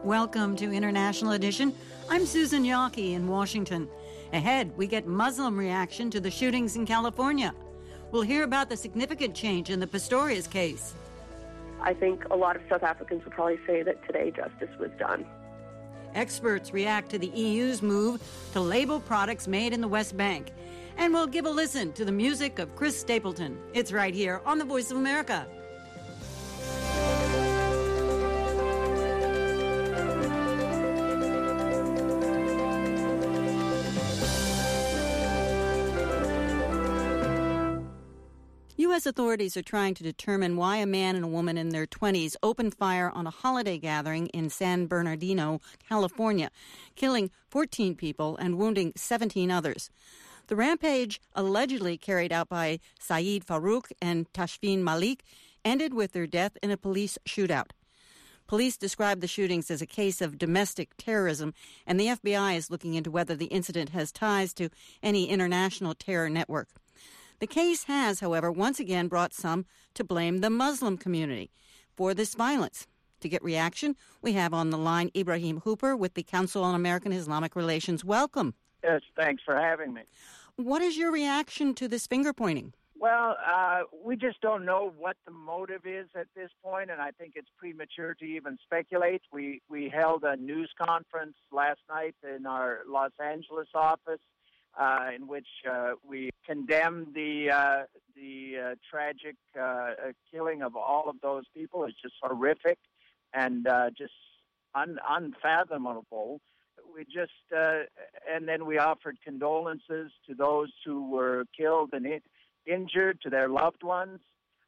Welcome to International Edition. I'm Susan Yockey in Washington. Ahead, we get Muslim reaction to the shootings in California. We'll hear about the significant change in the Pistorius case. I think a lot of South Africans would probably say that today justice was done. Experts react to the EU's move to label products made in the West Bank. And we'll give a listen to the music of Chris Stapleton. It's right here on The Voice of America. U.S. authorities are trying to determine why a man and a woman in their 20s opened fire on a holiday gathering in San Bernardino, California, killing 14 people and wounding 17 others. The rampage, allegedly carried out by Saeed Farouk and Tashfeen Malik, ended with their death in a police shootout. Police described the shootings as a case of domestic terrorism, and the FBI is looking into whether the incident has ties to any international terror network. The case has, however, once again brought some to blame the Muslim community for this violence. To get reaction, we have on the line Ibrahim Hooper with the Council on American Islamic Relations. Welcome. Yes, thanks for having me. What is your reaction to this finger-pointing? Well, we just don't know what the motive is at this point, and I think it's premature to even speculate. We held a news conference last night in our Los Angeles office in which we condemned the tragic killing of all of those people. It's just horrific and just unfathomable. We just and then we offered condolences to those who were killed and injured, to their loved ones,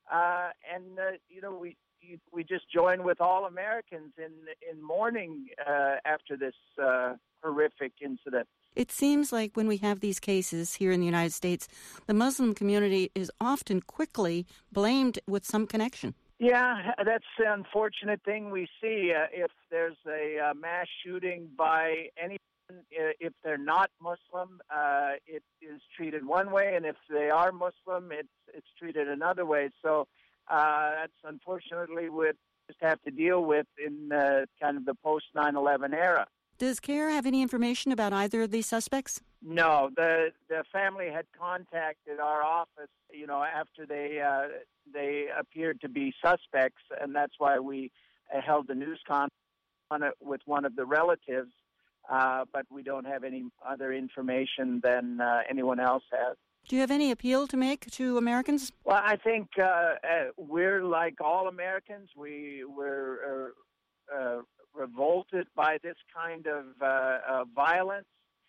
we just join with all Americans in mourning after this horrific incident. It seems like when we have these cases here in the United States, the Muslim community is often quickly blamed with some connection. Yeah, that's the unfortunate thing we see. If there's a mass shooting by anyone, if they're not Muslim, it is treated one way, and if they are Muslim, it's treated another way. So that's unfortunately what we just have to deal with in kind of the post-9/11 era. Does CARE have any information about either of these suspects? No, the family had contacted our office, after they appeared to be suspects, and that's why we held the news conference on it with one of the relatives. But we don't have any other information than anyone else has. Do you have any appeal to make to Americans? Well, I think we're like all Americans. We're revolted by this kind of violence.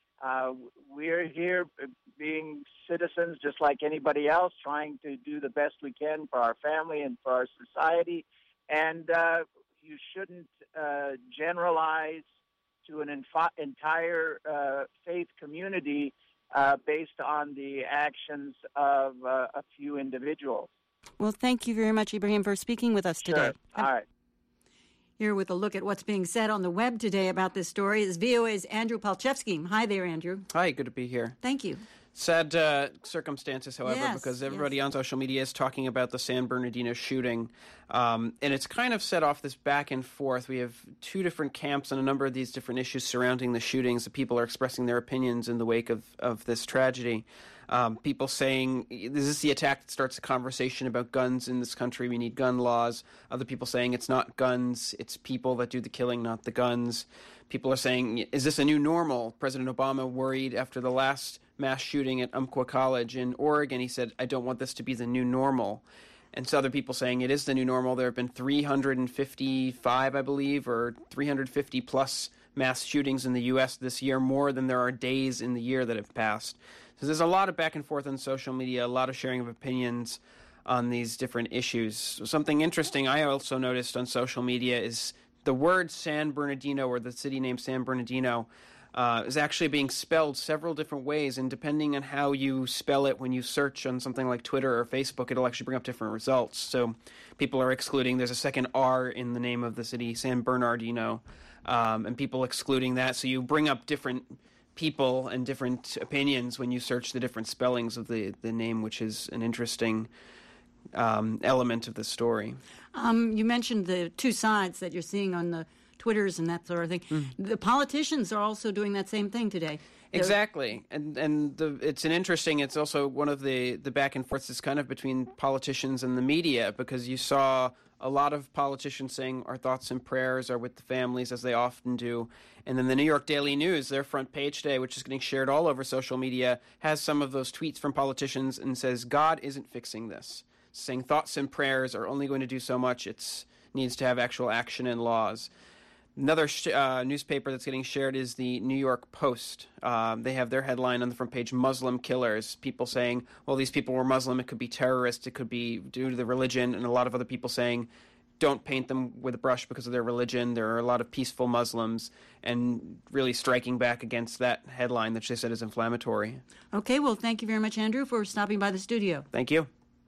We're here being citizens just like anybody else, trying to do the best we can for our family and for our society. And you shouldn't generalize to an entire faith community based on the actions of a few individuals. Well, thank you very much, Ibrahim, for speaking with us today. Sure. All right. Here with a look at what's being said on the web today about this story is VOA's Andrew Palchevsky. Hi there, Andrew. Hi, good to be here. Thank you. Sad circumstances, however, because everybody on social media is talking about the San Bernardino shooting. And it's kind of set off this back and forth. We have two different camps on a number of these different issues surrounding the shootings. The people are expressing their opinions in the wake of this tragedy. People saying, is this the attack that starts a conversation about guns in this country? We need gun laws. Other people saying it's not guns, it's people that do the killing, not the guns. People are saying, is this a new normal? President Obama worried after the last mass shooting at Umpqua College in Oregon. He said, I don't want this to be the new normal. And so other people saying it is the new normal. There have been 355, I believe, or 350 plus mass shootings in the U.S. this year, more than there are days in the year that have passed. So there's a lot of back and forth on social media, a lot of sharing of opinions on these different issues. So something interesting I also noticed on social media is the word San Bernardino, or the city name San Bernardino, is actually being spelled several different ways, and depending on how you spell it when you search on something like Twitter or Facebook, it'll actually bring up different results. So people are excluding, there's a second R in the name of the city, San Bernardino, and people excluding that. So you bring up different people and different opinions when you search the different spellings of the name, which is an interesting element of the story. You mentioned the two sides that you're seing on the Twitters and that sort of thing. The politicians are also doing that same thing today. Exactly, it's also one of the back and forths is kind of between politicians and the media, because you saw a lot of politicians saying our thoughts and prayers are with the families, as they often do, and then the New York Daily News, their front page today, which is getting shared all over social media, has some of those tweets from politicians and says God isn't fixing this, saying thoughts and prayers are only going to do so much. It needs to have actual action and laws. Another newspaper that's getting shared is the New York Post. They have their headline on the front page, Muslim killers. People saying, well, these people were Muslim. It could be terrorists. It could be due to the religion. And a lot of other people saying, don't paint them with a brush because of their religion. There are a lot of peaceful Muslims, and really striking back against that headline that they said is inflammatory. Okay, well, thank you very much, Andrew, for stopping by the studio. Thank you.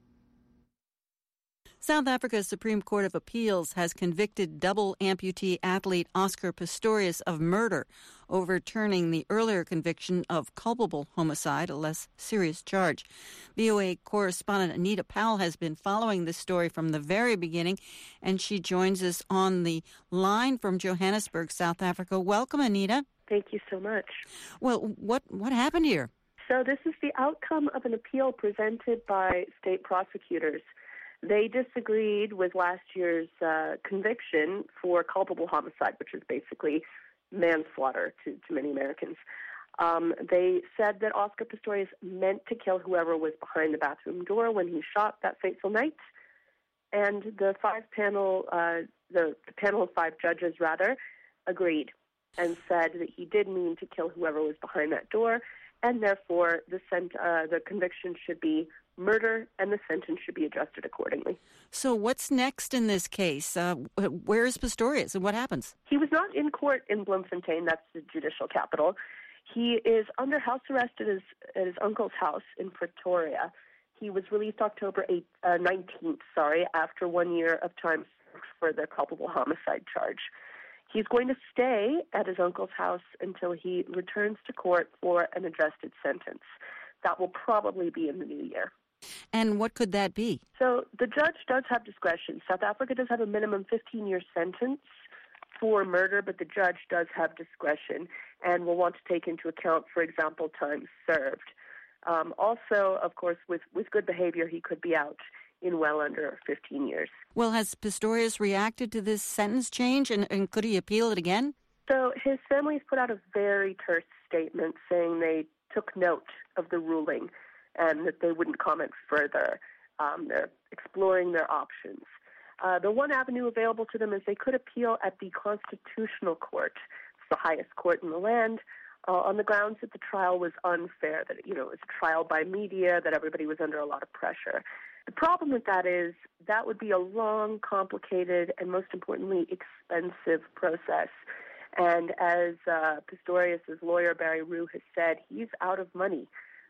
South Africa's Supreme Court of Appeals has convicted double amputee athlete Oscar Pistorius of murder, overturning the earlier conviction of culpable homicide, a less serious charge. VOA correspondent Anita Powell has been following this story from the very beginning, and she joins us on the line from Johannesburg, South Africa. Welcome, Anita. Thank you so much. Well, what happened here? So this is the outcome of an appeal presented by state prosecutors. They disagreed with last year's conviction for culpable homicide, which is basically manslaughter to many Americans. They said that Oscar Pistorius meant to kill whoever was behind the bathroom door when he shot that fateful night. And the panel of five judges, agreed and said that he did mean to kill whoever was behind that door, and therefore the conviction should be murder, and the sentence should be adjusted accordingly. So what's next in this case? Where is Pistorius, and what happens? He was not in court in Bloemfontein, that's the judicial capital. He is under house arrest at his uncle's house in Pretoria. He was released October 19th, after 1 year of time for the culpable homicide charge. He's going to stay at his uncle's house until he returns to court for an adjusted sentence. That will probably be in the new year. And what could that be? So the judge does have discretion. South Africa does have a minimum 15-year sentence for murder, but the judge does have discretion and will want to take into account, for example, time served. Also, of course, with good behavior, he could be out in well under 15 years. Well, has Pistorius reacted to this sentence change, and could he appeal it again? So his family's put out a very terse statement saying they took note of the ruling and that they wouldn't comment further. They're exploring their options. The one avenue available to them is they could appeal at the Constitutional Court. It's the highest court in the land, on the grounds that the trial was unfair, that it was a trial by media, that everybody was under a lot of pressure. The problem with that is that would be a long, complicated, and most importantly, expensive process. And as Pistorius' lawyer, Barry Rue, has said, he's out of money.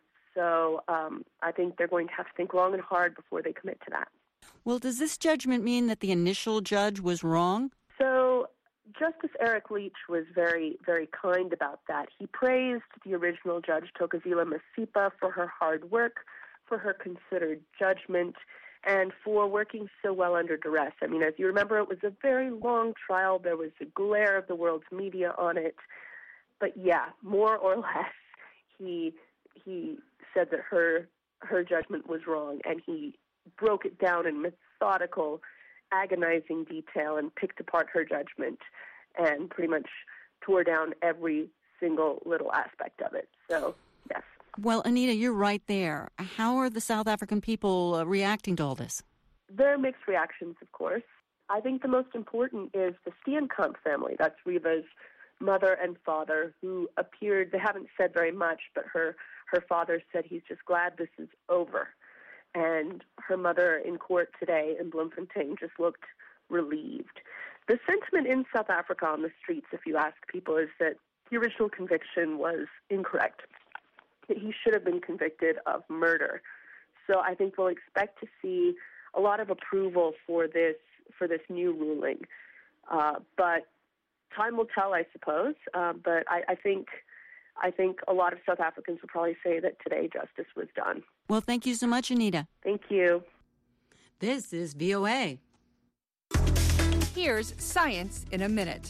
So I think they're going to have to think long and hard before they commit to that. Well, does this judgment mean that the initial judge was wrong? So Justice Eric Leach was very, very kind about that. He praised the original judge, Thokozile Masipa, for her hard work, for her considered judgment, and for working so well under duress. I mean, as you remember, it was a very long trial. There was a glare of the world's media on it. But yeah, more or less, he said that her judgment was wrong, and he broke it down in methodical, agonizing detail and picked apart her judgment and pretty much tore down every single little aspect of it. So, yes. Well, Anita, you're right there. How are the South African people reacting to all this? There are mixed reactions, of course. I think the most important is the Steenkamp family. That's Reva's mother and father, who appeared, they haven't said very much, but her father said he's just glad this is over. And her mother in court today in Bloemfontein just looked relieved. The sentiment in South Africa on the streets, if you ask people, is that the original conviction was incorrect, that he should have been convicted of murder. So I think we'll expect to see a lot of approval for this new ruling. But time will tell, I suppose. But I think a lot of South Africans will probably say that today justice was done. Well, thank you so much, Anita. Thank you. This is VOA. Here's Science in a Minute.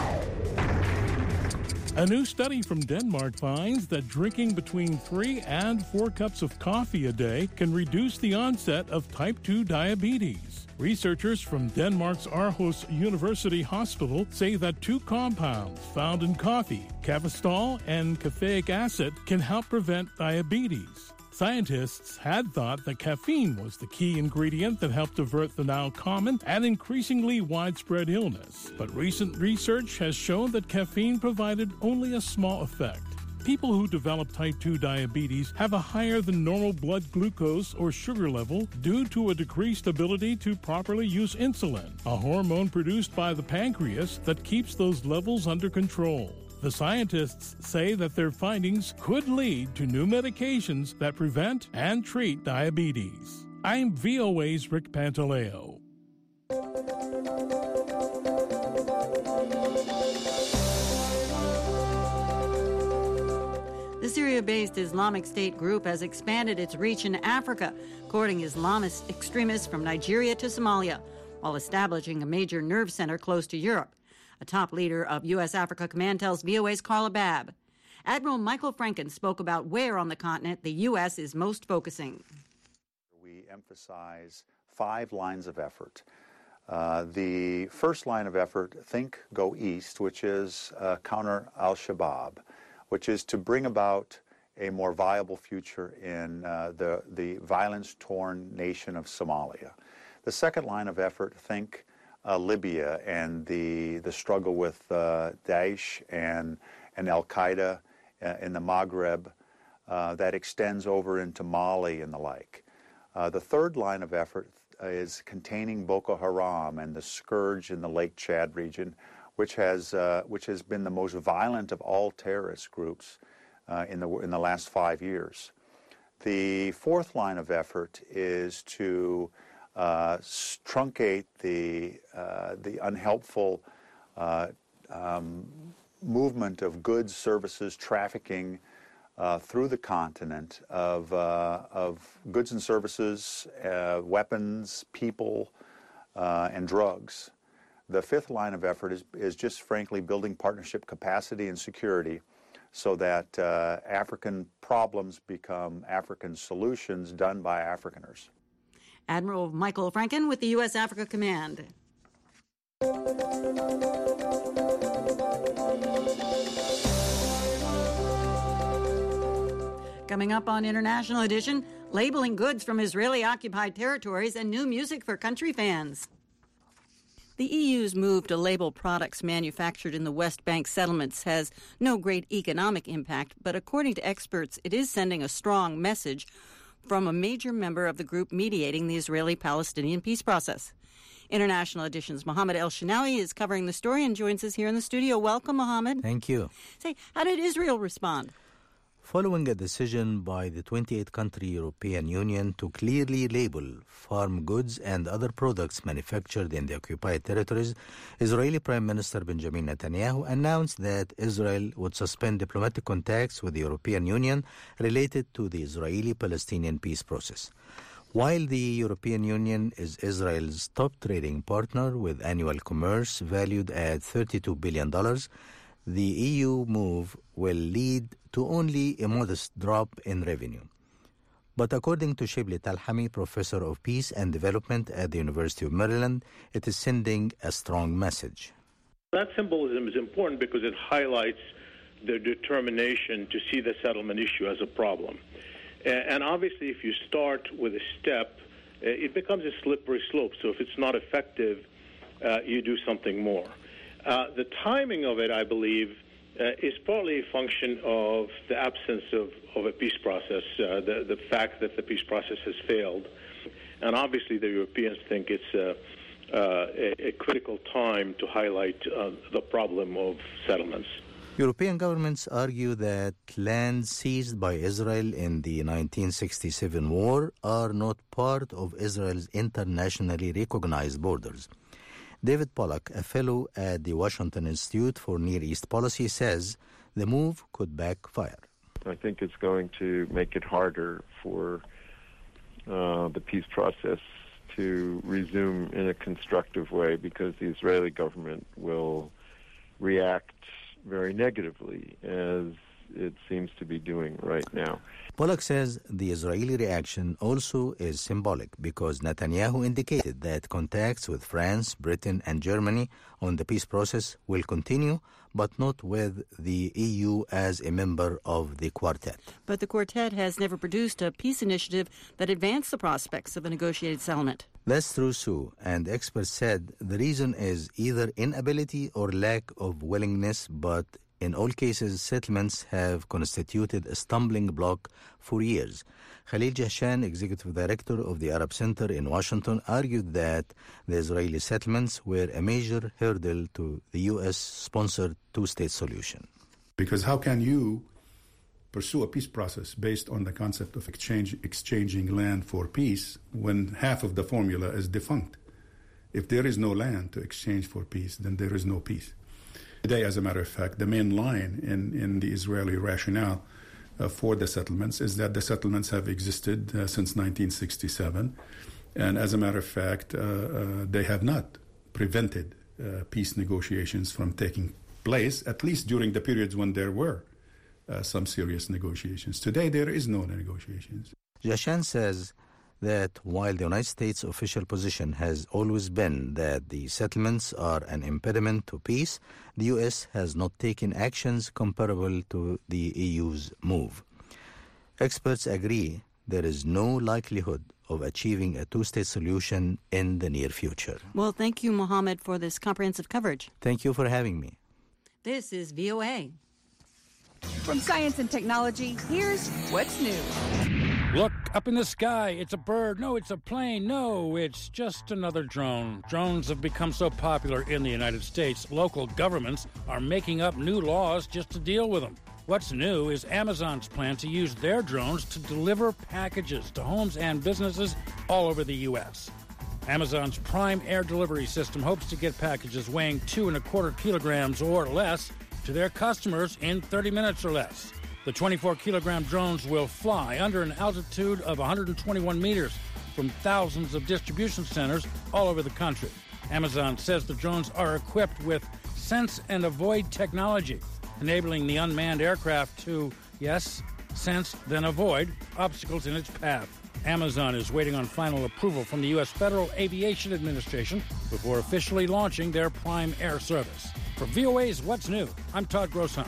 A new study from Denmark finds that drinking between 3 and 4 cups of coffee a day can reduce the onset of type 2 diabetes. Researchers from Denmark's Aarhus University Hospital say that 2 compounds found in coffee, cafestol and caffeic acid, can help prevent diabetes. Scientists had thought that caffeine was the key ingredient that helped avert the now common and increasingly widespread illness. But recent research has shown that caffeine provided only a small effect. People who develop type 2 diabetes have a higher than normal blood glucose or sugar level due to a decreased ability to properly use insulin, a hormone produced by the pancreas that keeps those levels under control. The scientists say that their findings could lead to new medications that prevent and treat diabetes. I'm VOA's Rick Pantaleo. The Syria-based Islamic State group has expanded its reach in Africa, courting Islamist extremists from Nigeria to Somalia, while establishing a major nerve center close to Europe. A top leader of U.S. Africa Command tells VOA's Carla Babb. Admiral Michael Franken spoke about where on the continent the U.S. is most focusing. We emphasize 5 lines of effort. The first line of effort, think, go east, which is counter al-Shabaab, which is to bring about a more viable future in the violence-torn nation of Somalia. The second line of effort, think, Libya and the struggle with Daesh and Al-Qaeda in the Maghreb that extends over into Mali and the like. The third line of effort is containing Boko Haram and the scourge in the Lake Chad region, which has been the most violent of all terrorist groups in the last 5 years. The fourth line of effort is to truncate the unhelpful movement of goods, services, trafficking through the continent of goods and services, weapons, people, and drugs. The fifth line of effort is just frankly building partnership capacity and security so that African problems become African solutions done by Afrikaners. Admiral Michael Franken with the U.S. Africa Command. Coming up on International Edition, labeling goods from Israeli-occupied territories and new music for country fans. The EU's move to label products manufactured in the West Bank settlements has no great economic impact, but according to experts, it is sending a strong message from a major member of the group mediating the Israeli-Palestinian peace process. International Edition's Mohammed El-Shinawi is covering the story and joins us here in the studio. Welcome, Mohammed. Thank you. Say, how did Israel respond? Following a decision by the 28-country European Union to clearly label farm goods and other products manufactured in the occupied territories, Israeli Prime Minister Benjamin Netanyahu announced that Israel would suspend diplomatic contacts with the European Union related to the Israeli-Palestinian peace process. While the European Union is Israel's top trading partner with annual commerce valued at $32 billion, the EU move will lead to only a modest drop in revenue. But according to Shibli Talhami, professor of peace and development at the University of Maryland, it is sending a strong message. That symbolism is important because it highlights their determination to see the settlement issue as a problem. And obviously, if you start with a step, it becomes a slippery slope. So if it's not effective, you do something more. The timing of it, I believe, is partly a function of the absence of a peace process, the fact that the peace process has failed. And obviously the Europeans think it's a critical time to highlight the problem of settlements. European governments argue that lands seized by Israel in the 1967 war are not part of Israel's internationally recognized borders. David Pollack, a fellow at the Washington Institute for Near East Policy, says the move could backfire. I think it's going to make it harder for the peace process to resume in a constructive way, because the Israeli government will react very negatively, as it seems to be doing right now. Pollack says the Israeli reaction also is symbolic, because Netanyahu indicated that contacts with France, Britain, and Germany on the peace process will continue, but not with the EU as a member of the quartet. But the quartet has never produced a peace initiative that advanced the prospects of a negotiated settlement. That's true, Sue, and experts said the reason is either inability or lack of willingness, but in all cases, settlements have constituted a stumbling block for years. Khalil Jahshan, executive director of the Arab Center in Washington, argued that the Israeli settlements were a major hurdle to the U.S.-sponsored two-state solution. Because how can you pursue a peace process based on the concept of exchanging land for peace when half of the formula is defunct? If there is no land to exchange for peace, then there is no peace. Today, as a matter of fact, the main line in the Israeli rationale for the settlements is that the settlements have existed since 1967. And as a matter of fact, they have not prevented peace negotiations from taking place, at least during the periods when there were some serious negotiations. Today, there is no negotiations. Jahshan says that while the United States' official position has always been that the settlements are an impediment to peace, the U.S. has not taken actions comparable to the EU's move. Experts agree there is no likelihood of achieving a two-state solution in the near future. Well, thank you, Mohammed, for this comprehensive coverage. Thank you for having me. This is VOA. From science and technology, here's What's New. Look, up in the sky, it's a bird. No, it's a plane. No, it's just another drone. Drones have become so popular in the United States, local governments are making up new laws just to deal with them. What's new is Amazon's plan to use their drones to deliver packages to homes and businesses all over the U.S. Amazon's Prime Air Delivery System hopes to get packages weighing 2.25 kilograms or less to their customers in 30 minutes or less. The 24-kilogram drones will fly under an altitude of 121 meters from thousands of distribution centers all over the country. Amazon says the drones are equipped with sense and avoid technology, enabling the unmanned aircraft to, yes, sense then avoid obstacles in its path. Amazon is waiting on final approval from the U.S. Federal Aviation Administration before officially launching their Prime Air service. For VOA's What's New, I'm Todd Grosshans.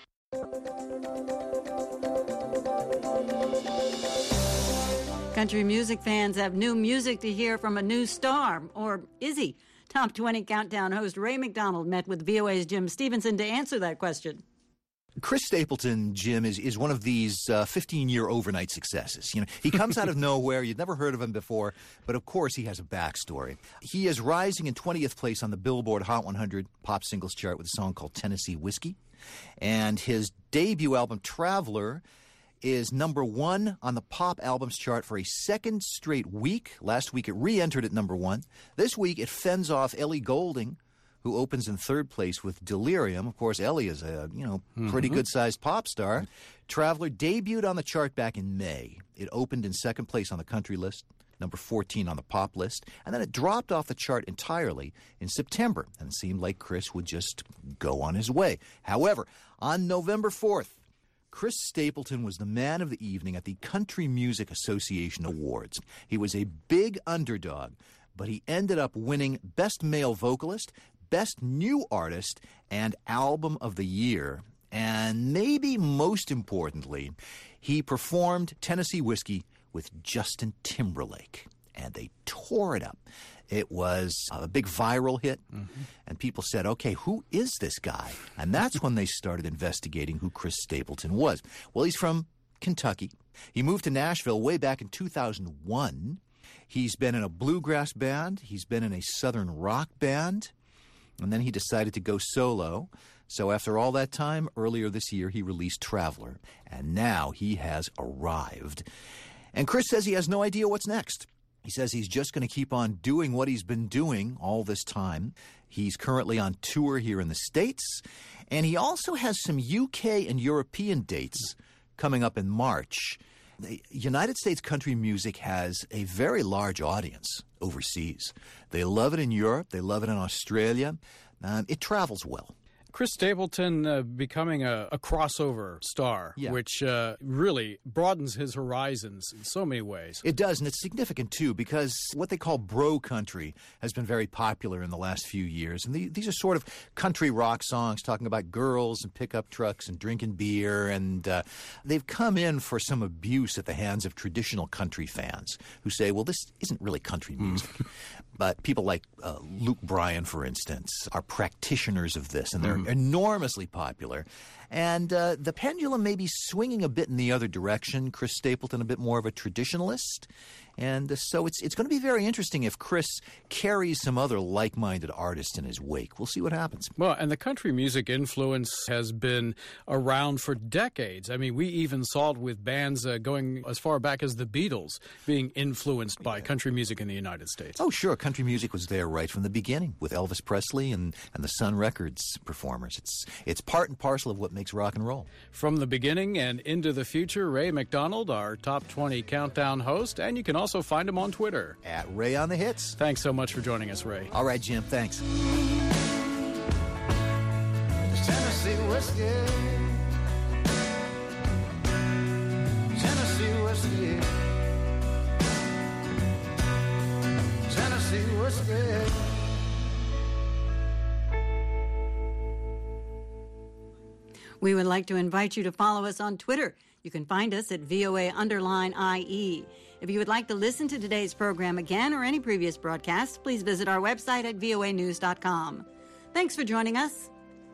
Country music fans have new music to hear from a new star, or is he? Top 20 Countdown host Ray McDonald met with VOA's Jim Stevenson to answer that question. Chris Stapleton, Jim, is one of these 15-year overnight successes. You know, he comes out of nowhere. You'd never heard of him before, but of course he has a backstory. He is rising in 20th place on the Billboard Hot 100 pop singles chart with a song called Tennessee Whiskey. And his debut album, Traveler, is number one on the pop albums chart for a second straight week. Last week it re-entered at number one. This week it fends off Ellie Goulding, who opens in third place with Delirium. Of course, Ellie is a, pretty good-sized pop star. Traveler debuted on the chart back in May. It opened in second place on the country list, number 14 on the pop list, and then it dropped off the chart entirely in September, and it seemed like Chris would just go on his way. However, on November 4th, Chris Stapleton was the man of the evening at the Country Music Association Awards. He was a big underdog, but he ended up winning Best Male Vocalist, Best New Artist, and Album of the Year. And maybe most importantly, he performed Tennessee Whiskey with Justin Timberlake, and they tore it up. It was a big viral hit, and people said, okay, who is this guy? And that's when they started investigating who Chris Stapleton was. Well, he's from Kentucky. He moved to Nashville way back in 2001. He's been in a bluegrass band. He's been in a southern rock band. And then he decided to go solo. So after all that time, earlier this year, he released Traveler. And now he has arrived. And Chris says he has no idea what's next. He says he's just going to keep on doing what he's been doing all this time. He's currently on tour here in the States. And he also has some UK and European dates coming up in March. The United States country music has a very large audience overseas. They love it in Europe. They love it in Australia. It travels well. Chris Stapleton becoming a crossover star, which really broadens his horizons in so many ways. It does, and it's significant, too, because what they call bro country has been very popular in the last few years. And these are sort of country rock songs talking about girls and pickup trucks and drinking beer. And they've come in for some abuse at the hands of traditional country fans who say, well, this isn't really country music. But people like Luke Bryan, for instance, are practitioners of this, and they're enormously popular. And the pendulum may be swinging a bit in the other direction. Chris Stapleton, a bit more of a traditionalist. And so it's going to be very interesting if Chris carries some other like-minded artists in his wake. We'll see what happens. Well, and the country music influence has been around for decades. I mean, we even saw it with bands going as far back as the Beatles being influenced by country music in the United States. Oh, sure. Country music was there right from the beginning with Elvis Presley and the Sun Records performers. It's part and parcel of what makes rock and roll. From the beginning and into the future, Ray McDonald, our Top 20 Countdown host, and you can also find him on Twitter. At Ray on the Hits. Thanks so much for joining us, Ray. All right, Jim. Thanks. Tennessee whiskey. Tennessee whiskey. Tennessee whiskey. We would like to invite you to follow us on Twitter. You can find us at VOA_IE. If you would like to listen to today's program again or any previous broadcast, please visit our website at voanews.com. Thanks for joining us.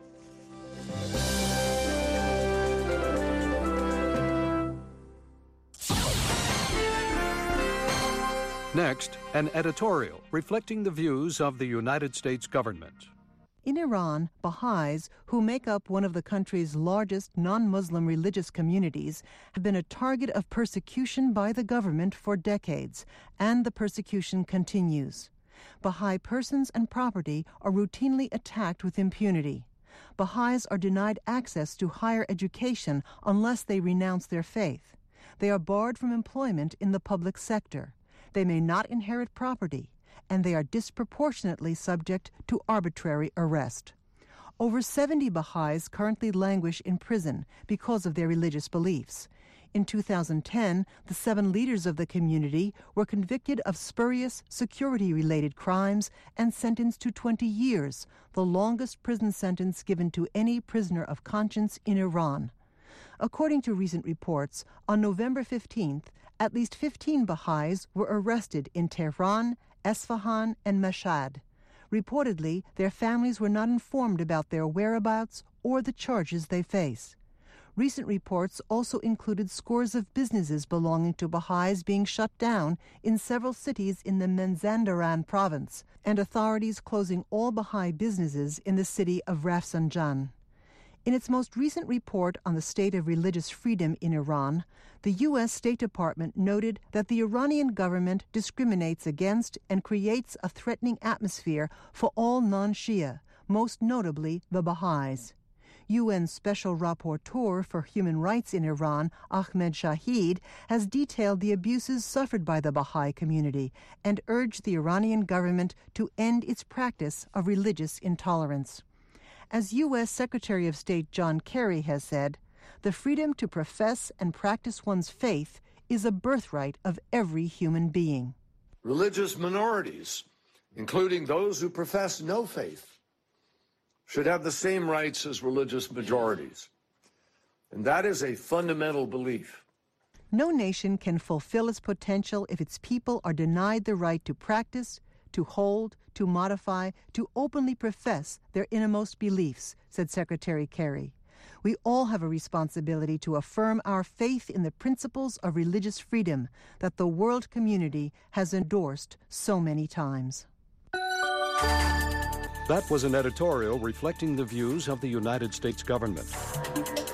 Next, an editorial reflecting the views of the United States government. In Iran, Baha'is, who make up one of the country's largest non-Muslim religious communities, have been a target of persecution by the government for decades, and the persecution continues. Baha'i persons and property are routinely attacked with impunity. Baha'is are denied access to higher education unless they renounce their faith. They are barred from employment in the public sector. They may not inherit property, and they are disproportionately subject to arbitrary arrest. Over 70 Baha'is currently languish in prison because of their religious beliefs. In 2010, the 7 leaders of the community were convicted of spurious security-related crimes and sentenced to 20 years, the longest prison sentence given to any prisoner of conscience in Iran. According to recent reports, on November 15th, at least 15 Baha'is were arrested in Tehran, Esfahan, and Mashhad. Reportedly, their families were not informed about their whereabouts or the charges they face. Recent reports also included scores of businesses belonging to Baha'is being shut down in several cities in the Mazandaran province, and authorities closing all Baha'i businesses in the city of Rafsanjan. In its most recent report on the state of religious freedom in Iran, the U.S. State Department noted that the Iranian government discriminates against and creates a threatening atmosphere for all non-Shia, most notably the Baha'is. UN Special Rapporteur for Human Rights in Iran, Ahmed Shahid, has detailed the abuses suffered by the Baha'i community and urged the Iranian government to end its practice of religious intolerance. As U.S. Secretary of State John Kerry has said, the freedom to profess and practice one's faith is a birthright of every human being. Religious minorities, including those who profess no faith, should have the same rights as religious majorities. And that is a fundamental belief. No nation can fulfill its potential if its people are denied the right to practice, to hold, to modify, to openly profess their innermost beliefs, said Secretary Kerry. We all have a responsibility to affirm our faith in the principles of religious freedom that the world community has endorsed so many times. That was an editorial reflecting the views of the United States government.